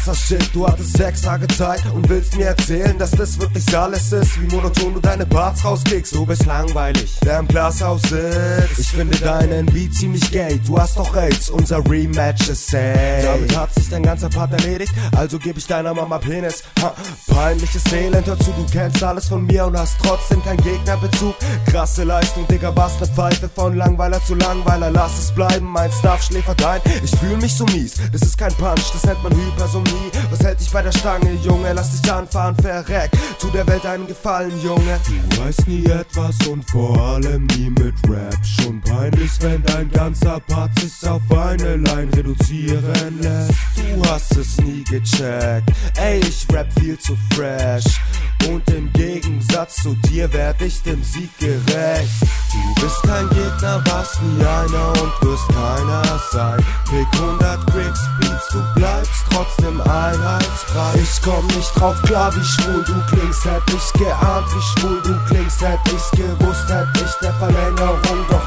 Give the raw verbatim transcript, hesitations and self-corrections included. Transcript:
krasser Shit. Du hattest sechs Tage Zeit und willst mir erzählen, dass das wirklich alles ist. Wie monoton du deine Parts rauskickst, du bist langweilig, wer im Glashaus sitzt. Ich finde deinen Beat ziemlich gay, du hast doch AIDS, unser Rematch ist safe. Damit hat sich dein ganzer Part erledigt, also geb ich deiner Mama Penis. Ha, peinliches Elend, hör zu, du kennst alles von mir und hast trotzdem keinen Gegnerbezug. Krasse Leistung, Digga, was ne Pfeife, von Langweiler zu Langweiler, lass es bleiben, mein Stuff schläfert ein. Ich fühl mich so mies, das ist kein Punch, das nennt man Hypersomnie. Was hält dich bei der Stange, Junge, lass dich anfahren, verreck, tu der Welt einen Gefallen, Junge. Du weißt nie etwas und vor allem nie mit Rap. Schon peinlich, wenn dein ganzer Part sich auf eine Line reduzieren lässt. Du hast es nie gecheckt, ey, ich rap viel zu fresh. Und im Gegensatz zu dir werd ich dem Sieg gerecht. Du bist kein Gegner, warst nie einer und wirst keiner sein. Pick hundert Gricks Beats, du bleibst trotzdem einheitsbreit. Ich komm nicht drauf klar, wie schwul du klingst. Hätt ich geahnt, wie schwul du klingst. Hätt ich's gewusst, hätt ich der Verlängerung